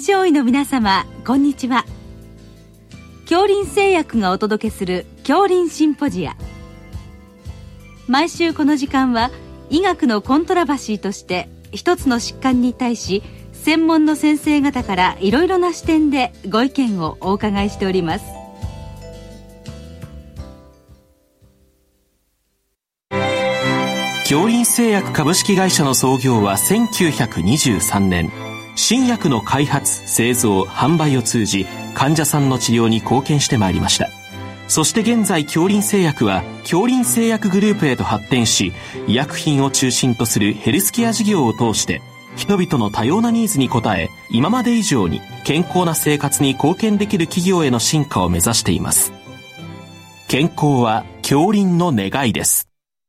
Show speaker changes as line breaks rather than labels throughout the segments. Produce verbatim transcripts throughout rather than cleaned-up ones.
症医の皆様、こんにちは。恐林製薬がお届けする恐林シンポジア。毎週この時間は医学のコントラバシーとして一つの疾患に対し専門の先生方からいろいろな視点でご意見をお伺いしております。
恐林製薬株式会社の創業はせんきゅうひゃくにじゅうさんねん。新薬の開発、製造、販売を通じ患者さんの治療に貢献してまいりました。そして現在、恐林製薬は恐林製薬グループへと発展し、医薬品を中心とするヘルスケア事業を通して人々の多様なニーズに応え、今まで以上に健康な生活に貢献できる企業への進化を目指しています。健康は恐林の願いです。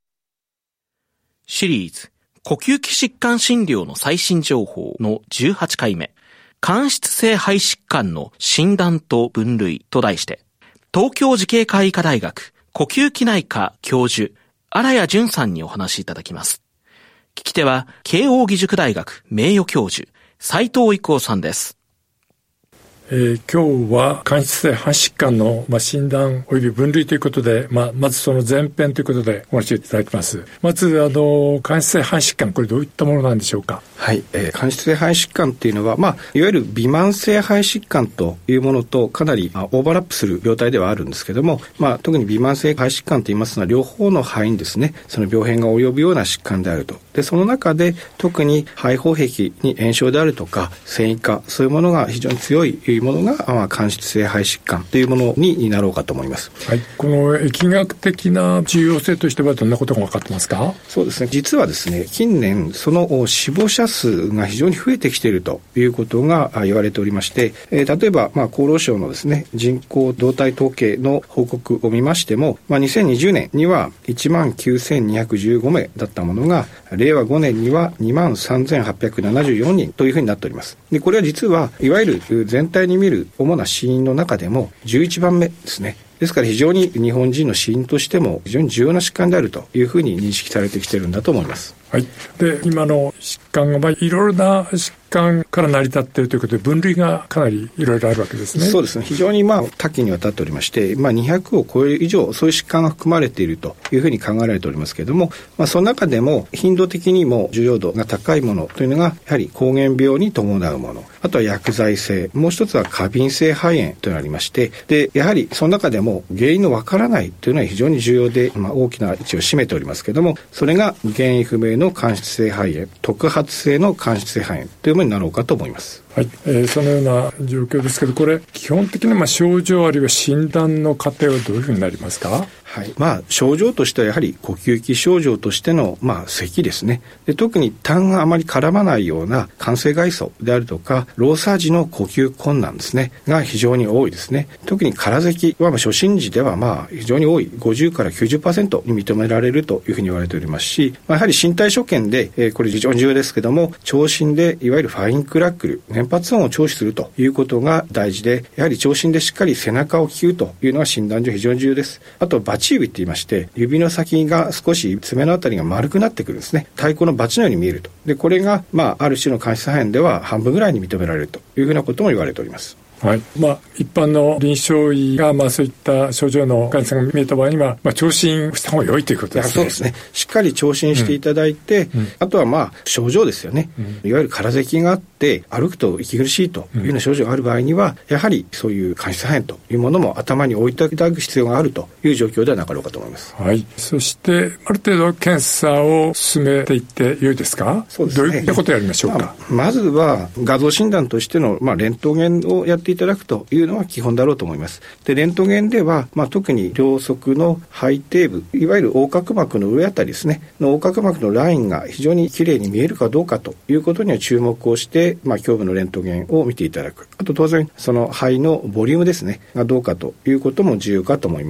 シリーズ呼吸器疾患診療の最新情報のじゅうはちかいめ、間質性肺疾患の診断と分類と題して、東京慈恵会医科大学呼吸器内科教授荒谷淳さんにお話しいただきます。聞き手は慶應義塾大学名誉教授斉藤育夫さんです。
えー、今日は間質性肺疾患の、まあ、診断および分類ということで、まあ、まずその前編ということでお話しいただきます。まずあの間質性肺疾患、これどういったものなんでしょうか。
はい、えー、間質性肺疾患っていうのは、まあ、いわゆる微慢性肺疾患というものとかなり、まあ、オーバーラップする病態ではあるんですけども、まあ、特に微慢性肺疾患といいますのは両方の肺にですね、その病変が及ぶような疾患であると。でその中で特に肺胞壁に炎症であるとか線維化、そういうものが非常に強いものが、まあ、間質性肺疾患というものになろうかと思います。
はい、この疫学的な重要性としてはどんなことが分かってますか。
そうですね、実はですね、近年その死亡者数が非常に増えてきているということが言われておりまして、えー、例えば、まあ、厚労省のですね人口動態統計の報告を見ましても、まあ、にせんにじゅうねんにはいちまんきゅうせんにひゃくじゅうごめいだったものがれいわごねんにはにまんさんぜんはっぴゃくななじゅうよにんというふうになっております。でこれは実はいわゆる全体に見る主な死因の中でもじゅういちばんめですね。ですから非常に日本人の死因としても非常に重要な疾患であるというふうに認識されてきているんだと思います。
はい、で今の疾患が、まあ、いろいろな疾患から成り立っているということで分類がかなりいろいろあるわけですね。
そうですね、非常にまあ多岐にわたっておりまして、まあ、にひゃくを超える以上そういう疾患が含まれているというふうに考えられておりますけれども、まあ、その中でも頻度的にも重要度が高いものというのがやはり膠原病に伴うもの、あとは薬剤性、もう一つは過敏性肺炎というのがありまして、でやはりその中でも原因のわからないというのは非常に重要で、まあ、大きな位置を占めておりますけれども、それが原因不明の間質性肺炎、特発性の間質性肺炎というものになろうかと思います。
はい、えー、そのような状況ですけど、これ基本的にまあ症状あるいは診断の過程はどういうふうになりますか。
はい、まあ症状としてはやはり呼吸器症状としてのまあ咳ですね。で特に痰があまり絡まないような肝性外傷であるとか労作時の呼吸困難ですねが非常に多いですね。特に空咳はまあ初診時ではまあ非常に多いごじゅうからきゅうじゅっパーセントに認められるというふうに言われておりますし、まあ、やはり身体所見で、えー、これ非常に重要ですけども、聴診でいわゆるファインクラックル、原発音を聴取するということが大事で、やはり聴診でしっかり背中を聞くというのは診断上非常に重要です。あとバチ指って言いまして、指の先が少し爪のあたりが丸くなってくるんですね。太鼓のバチのように見えると。でこれが、まあ、ある種の間質肺炎では半分ぐらいに認められるというふうなことも言われております。
はい、まあ、一般の臨床医が、まあ、そういった症状の患者さんが見えた場合には、まあ、聴診した方が良いということですね。
そうですね、しっかり聴診していただいて、うんうん、あとはまあ症状ですよね、うん、いわゆる空咳があって歩くと息苦しいというような症状がある場合には、やはりそういう間質肺炎というものも頭に置いていただく必要があるという状況ではなかろうかと思います。
はい、そしてある程度検査を進めていって良いですか。
そうですね、
どういったことをやりましょうか。
まあ、まずは画像診断としての、まあ、レントゲンをやっていただくというのは基本だろうと思います。でレントゲンでは、まあ、特に両側の肺底部、いわゆる横隔膜の上あたりですねの横隔膜のラインが非常にきれいに見えるかどうかということには注目をして、まあ、胸部のレントゲンを見ていただく。あと当然その肺のボリュームですねがどうかということも重要かと思います。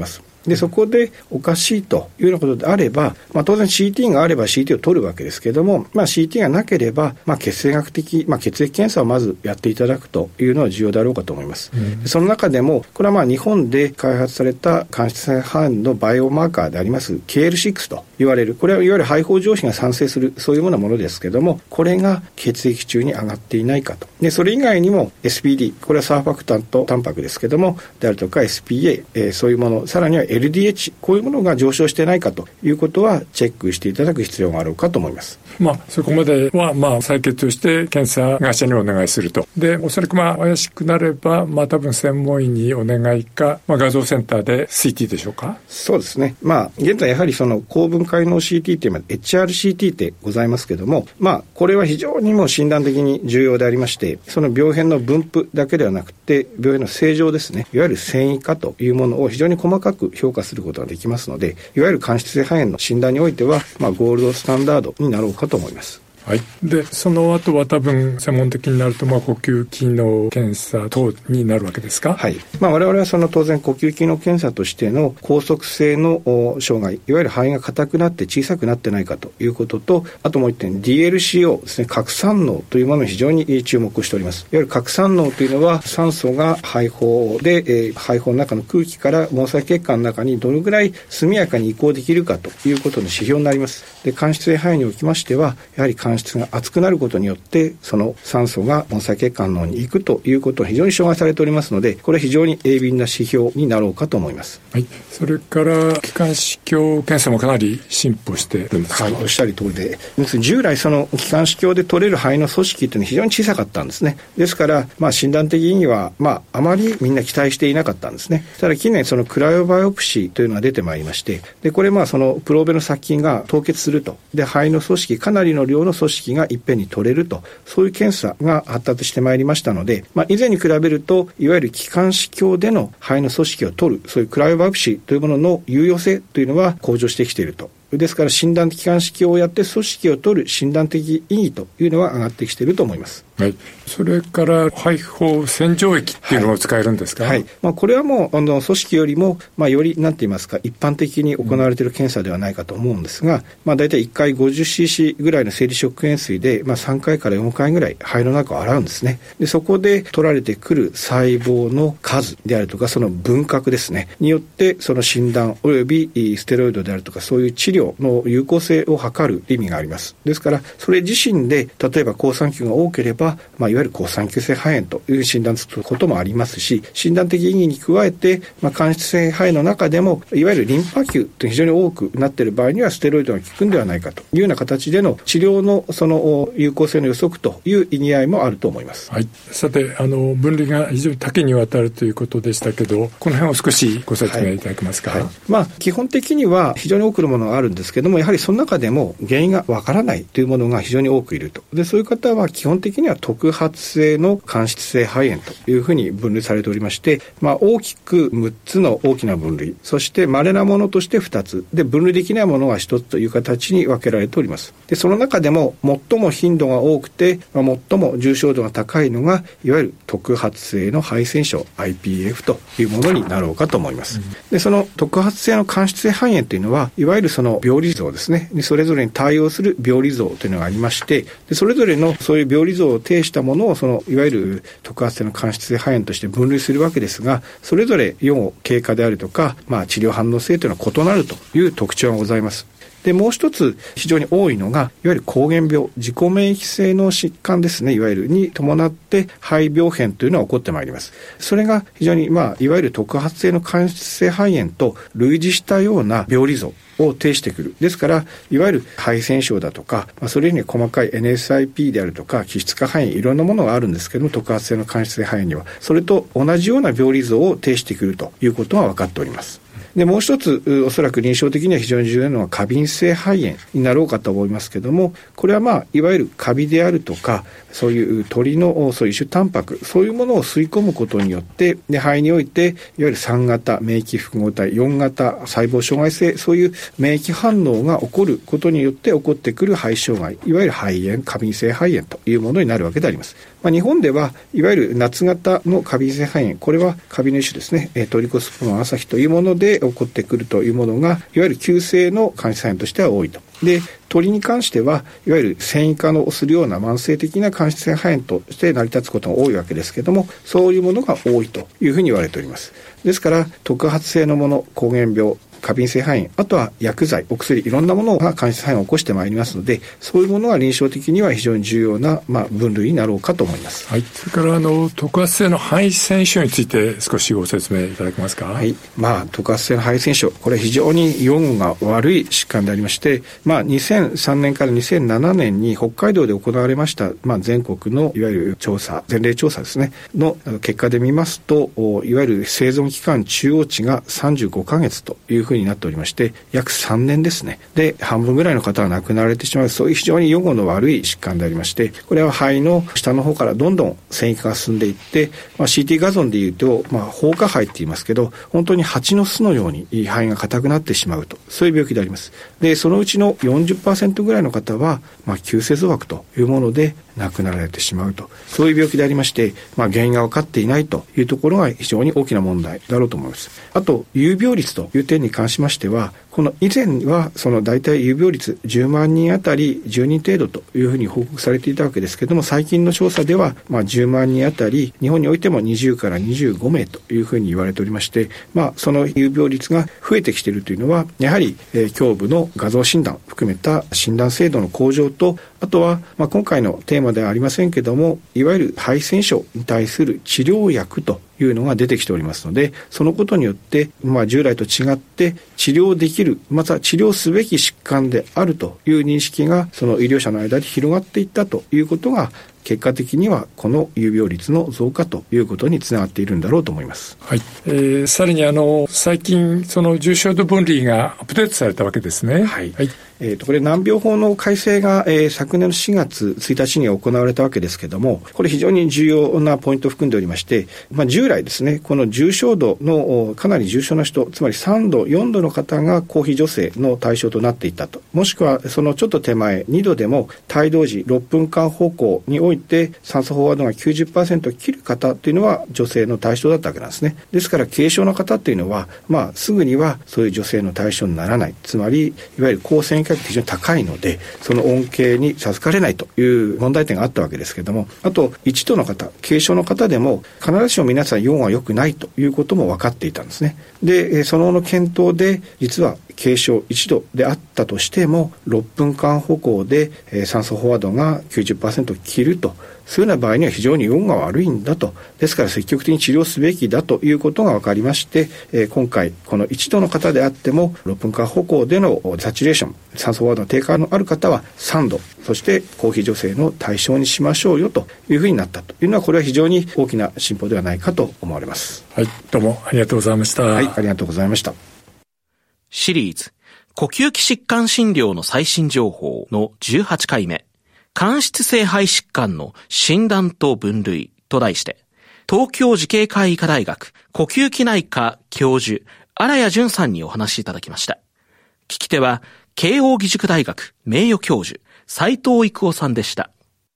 でそこでおかしいというようなことであれば、まあ、当然 シーティー があれば シーティー を取るわけですけれども、まあ、シーティー がなければ、まあ、血清学的、まあ、血液検査をまずやっていただくというのは重要であろうかと思います、うん、その中でもこれはまあ日本で開発された間質性肺炎のバイオマーカーであります ケーエルシックス と言われる、これはいわゆる肺胞上皮が産生するそういうようなものですけれども、これが血液中に上がっていないかと。でそれ以外にも エスピーディー、これはサーファクタントタンパクですけれどもであるとか エスピーエー、えー、そういうもの、さらには エルディーエイチ、こういうものが上昇していないかということはチェックしていただく必要があるかと思います。
まあ、そこまではまあ採血として検査会社にお願いすると。でおそらくまあ怪しくなれば、まあ、多分専門医にお願いか、まあ、画像センターで シーティー でしょうか。
そうですね。まあ現在やはりその高分解能 シーティー というのは エイチアールシーティー ってございますけども、まあこれは非常にもう診断的に重要でありまして、その病変の分布だけではなくて病変の正常ですね、いわゆる線維化というものを非常に細かく評価することができますので、いわゆる間質性肺炎の診断においては、まあ、ゴールドスタンダードになろうかと思います。
はい、でその後は多分専門的になると、まあ、呼吸機能検査等になるわけですか。
はい、まあ、我々はその当然呼吸機能検査としての拘束性の障害、いわゆる肺が硬くなって小さくなってないかということと、あともう一点 ディーエルシーオー ですね、拡散能というものに非常に注目しております。いわゆる拡散能というのは酸素が肺胞で、えー、肺胞の中の空気から毛細血管の中にどのぐらい速やかに移行できるかということの指標になります。で間質性肺炎におきましてはやはり間質が厚くなることによってその酸素が毛細血管の方に行くということは非常に障害されておりますので、これは非常に鋭敏な指標になろうかと思います。
はい、それから気管支鏡検査もかなり進歩しているんですか。
はい、おっしゃる通りで、従来その気管支鏡で取れる肺の組織というのは非常に小さかったんですね。ですから、まあ、診断的には、まあ、あまりみんな期待していなかったんですね。ただ近年そのクライオバイオプシーというのが出てまいりまして、でこれまあそのプローベの殺菌が凍結すると、で肺の組織かなりの量の組織がいっぺんに取れると、そういう検査が発達してまいりましたので、まあ、以前に比べるといわゆる気管支鏡での肺の組織を取るそういうクライオバイオプシーというものの有用性というのは向上してきていると。ですから診断的気管支鏡をやって組織を取る診断的意義というのは上がってきていると思います。
はい、それから肺胞洗浄液っていうのを使えるんですか。
はいはい、まあ、これはもうあの組織よりも、まあ、よりなんて言いますか一般的に行われている検査ではないかと思うんですが、うん、まあ、大体いっかい ごじゅっシーシー ぐらいの生理食塩水で、まあ、さんかいからよんかいぐらい肺の中を洗うんですね。でそこで取られてくる細胞の数であるとかその分割ですねによってその診断およびステロイドであるとかそういう治療の有効性を測る意味があります。ですからそれ自身で例えば好酸球が多ければ、まあ、いわゆる好酸球性肺炎という診断つくこともありますし、診断的意義に加えて、まあ、間質性肺炎の中でもいわゆるリンパ球と非常に多くなっている場合にはステロイドが効くんではないかというような形での治療のその有効性の予測という意味合いもあると思います。
はい、さてあの分類が非常に多岐にわたるということでしたけど、この辺を少しご説明いただけますか。
はいはい、まあ、基本的には非常に多くのものがあるんですけども、やはりその中でも原因がわからないというものが非常に多くいると。でそういう方は基本的には特発性の間質性肺炎というふうに分類されておりまして、まあ、大きくむっつの大きな分類、そして稀なものとしてふたつで分類できないものはひとつという形に分けられております。でその中でも最も頻度が多くて、まあ、最も重症度が高いのがいわゆる特発性の肺腺症 アイピーエフ というものになろうかと思います。でその特発性の間質性肺炎というのはいわゆるその病理像ですね、それぞれに対応する病理像というのがありまして、でそれぞれのそういう病理像を呈したものをそのいわゆる特発性の間質性肺炎として分類するわけですが、それぞれ要経過であるとか、まあ、治療反応性というのは異なるという特徴がございます。でもう一つ非常に多いのがいわゆる膠原病、自己免疫性の疾患ですね、いわゆるに伴って肺病変というのは起こってまいります。それが非常に、まあ、いわゆる特発性の間質性肺炎と類似したような病理像を呈してくる。ですからいわゆる肺腺症だとか、まあ、それに細かい エヌエスアイピー であるとか気質化肺炎いろんなものがあるんですけども、特発性の間質性肺炎にはそれと同じような病理像を呈してくるということが分かっております。でもう一つおそらく臨床的には非常に重要なのは過敏性肺炎になろうかと思いますけども、これはまあいわゆるカビであるとかそういう鳥のそういう種タンパク、そういうものを吸い込むことによってで肺においていわゆるさん型免疫複合体、よん型細胞障害性、そういう免疫反応が起こることによって起こってくる肺障害、いわゆる肺炎、過敏性肺炎というものになるわけであります。 まあ、日本ではいわゆる夏型の過敏性肺炎、これはカビの一種ですね、トリコスポロン朝日というもので起こってくるというものが、いわゆる急性の間質肺炎としては多いと。で、鳥に関してはいわゆる繊維化のするような慢性的な間質性肺炎として成り立つことが多いわけですけれども、そういうものが多いというふうに言われております。ですから特発性のもの、膠原病、過敏性肺炎、あとは薬剤、お薬、いろんなものが間質肺炎を起こしてまいりますので、そういうものが臨床的には非常に重要な、まあ、分類になろうかと思います。
はい。それからあの特発性の肺腺症について少しご説明いただけますか。
はい。まあ特発性の肺腺症、これ非常に予後が悪い疾患でありまして、まあにせんさんねんからにせんななねんに北海道で行われました、まあ全国のいわゆる調査、前例調査ですねの結果で見ますと、いわゆる生存期間中央値がさんじゅうごかげつというふうになっておりまして、約さんねんですね。で、半分ぐらいの方は亡くなられてしまう、そういう非常に予後の悪い疾患でありまして、これは肺の下の方からどんどん繊維化が進んでいって、まあ、シーティー 画像でいうと、まあ、放火肺って言いますけど、本当に蜂の巣のように肺が硬くなってしまうと、そういう病気であります。で、そのうちの よんじゅっパーセント ぐらいの方は、まあ、急性増悪というもので亡くなられてしまうと、そういう病気でありまして、まあ、原因が分かっていないというところが非常に大きな問題だろうと思います。あと、有病率という点に関しましては、この以前はその大体有病率じゅうまんにんあたりじゅうにん程度というふうに報告されていたわけですけれども、最近の調査ではまあじゅうまんにんあたり日本においてもにじゅうからにじゅうごめいというふうに言われておりまして、まあその有病率が増えてきているというのは、やはり、えー、胸部の画像診断含めた診断精度の向上と、あとはまあ今回のテーマではありませんけれども、いわゆる肺腺症に対する治療薬というのが出てきておりますので、そのことによって、まあ、従来と違って治療できる、また治療すべき疾患であるという認識がその医療者の間で広がっていったということが、結果的にはこの有病率の増加ということにつながっているんだろうと思います。
はい。えー、さらにあの最近その重症度分類がアップデートされたわけですね。
はい。はい、えー、とこれ難病法の改正が、えー、昨年のしがつついたちに行われたわけですけれども、これ非常に重要なポイントを含んでおりまして、まあ、従来ですね、この重症度のかなり重症な人、つまりさんどよんどの方が公費助成の対象となっていたと、もしくはそのちょっと手前にどでも帯同時ろっぷんかん歩行において酸素飽和度が きゅうじゅっパーセント 切る方というのは助成の対象だったわけなんですね。ですから軽症の方というのは、まあ、すぐにはそういう助成の対象にならない、つまりいわゆる高線維化が非常に高いので、その恩恵に授かれないという問題点があったわけですけれども、あといちどの方、軽症の方でも必ずしも皆さんよんは良くないということも分かっていたんですね。で、その後の検討で実は軽症いちどであったとしてもろっぷんかん歩行で酸素飽和度が きゅうじゅっパーセント 切ると、そういうような場合には非常に運が悪いんだと、ですから積極的に治療すべきだということが分かりまして、えー、今回このいちどの方であってもろっぷんかん歩行でのサチュレーション、酸素飽和度の低下のある方はさんど、そして公費助成の対象にしましょうよというふうになったというのは、これは非常に大きな進歩ではないかと思われます。
はい、どうもありがとうございました。
はい、ありがとうございました。
シリーズ呼吸器疾患診療の最新情報のじゅうはちかいめ、間質性肺疾患の診断と分類と題して、東京慈恵会医科大学呼吸器内科教授荒谷淳さんにお話しいただきました。聞き手は慶應義塾大学名誉教授斉藤育夫さんでした。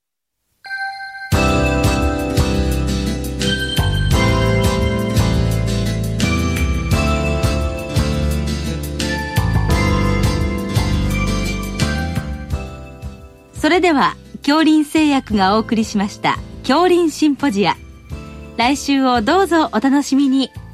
それでは京林製薬がお送りしました京林シンポジア、来週をどうぞお楽しみに。